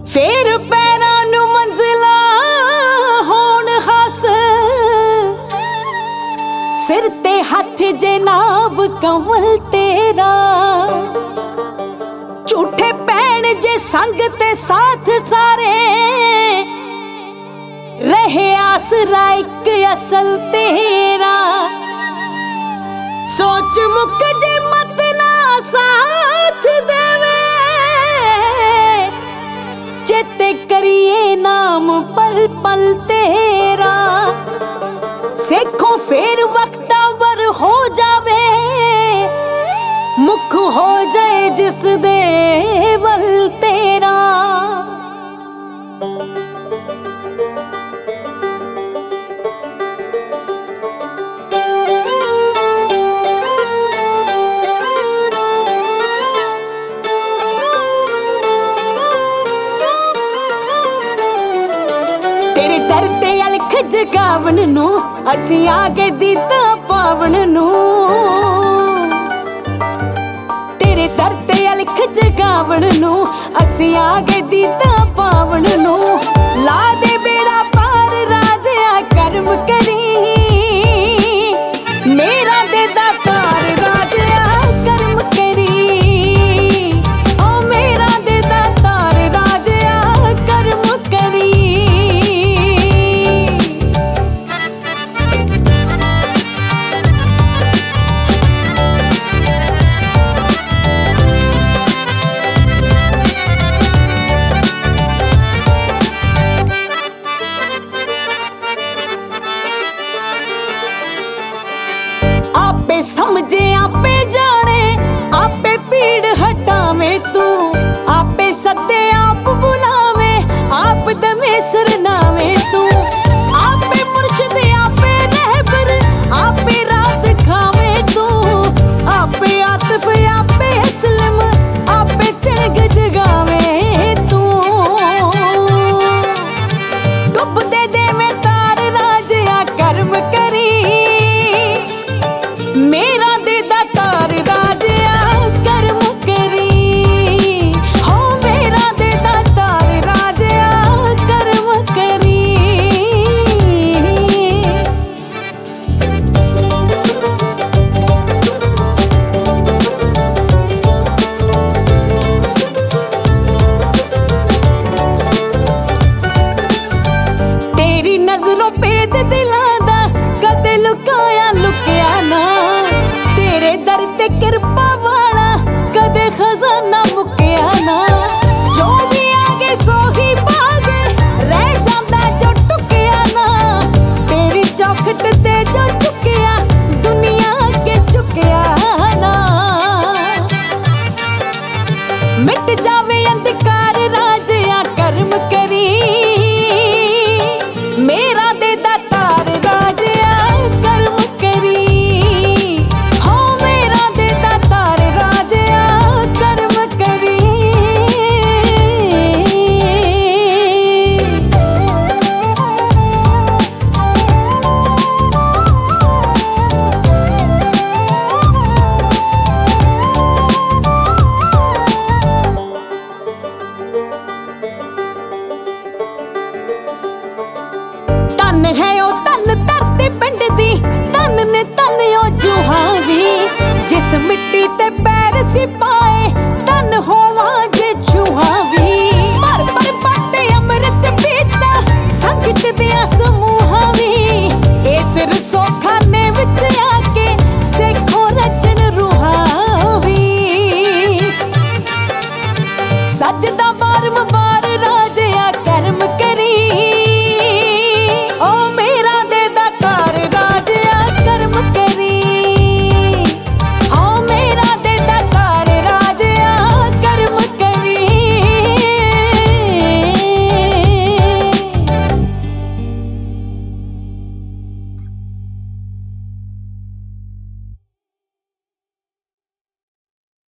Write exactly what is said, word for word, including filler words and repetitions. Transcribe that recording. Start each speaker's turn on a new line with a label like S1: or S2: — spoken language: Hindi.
S1: फेर पैरां नूं मंजिलां होण हासिल, सिर ते हथ जनाब कंवल तेरा। झूठे पैण जे संग ते साथ सारे, रहे आसरा इक असल तेरा। सोच मुक जे मत ना साथ देवे, चेते करिए नाम पल पल तेरा। सेखो फेर वक्तावर हो जावे, मुख हो जाए जिस दे वल तेरा। तेरे दर ते अलख जगावन नू, असी आगे दीता पावन नू। तेरे दर ते अलख जगावन नू, असी आगे दीता पावन नू। ला दे बेड़ा पार राजिया कर्म करी, मेरा दे दातार राजिया कर्म करी। ओ मेरा दे दातार राजिया कर्म करी। आपे समझे आपे जाने, आपे पीड़ हटावे तू। आपे सदे आप बुलावे, आप दमेसर नावे तू। आपे मुर्शिद आपे रहबर, आपे रात खावे तू। आपे आतिफ आपे असलम, आपे चढ़ जगावे तू। डुब दे दे में तार राजिया कर्म करी, मेरा दे दातार राजिया कर्म करी। हो मेरा दे दातार राजिया कर्म करी। तेरी नजरों पेद दिलां दा कदे लुकाया लुकिया ना। तेरे दर ते किरपा वाला कदे खजाना मुकिया ना। जो भी आगे सो ही भागे, रह जांदा जो टुकिया ना। तेरी चौखट ते जो चुकिया, दुनिया के चुकिया ना। मिट जावे अंधकार राजिया कर्म करी, मेरा दे दातार राजिया कर्म करी। हो मेरा दे दातार राजिया कर्म करी। धन है ओ धन धरती पिंड दी, धन ने धन ओ जूहां वी। जिस मिट्टी ते पैर सी पा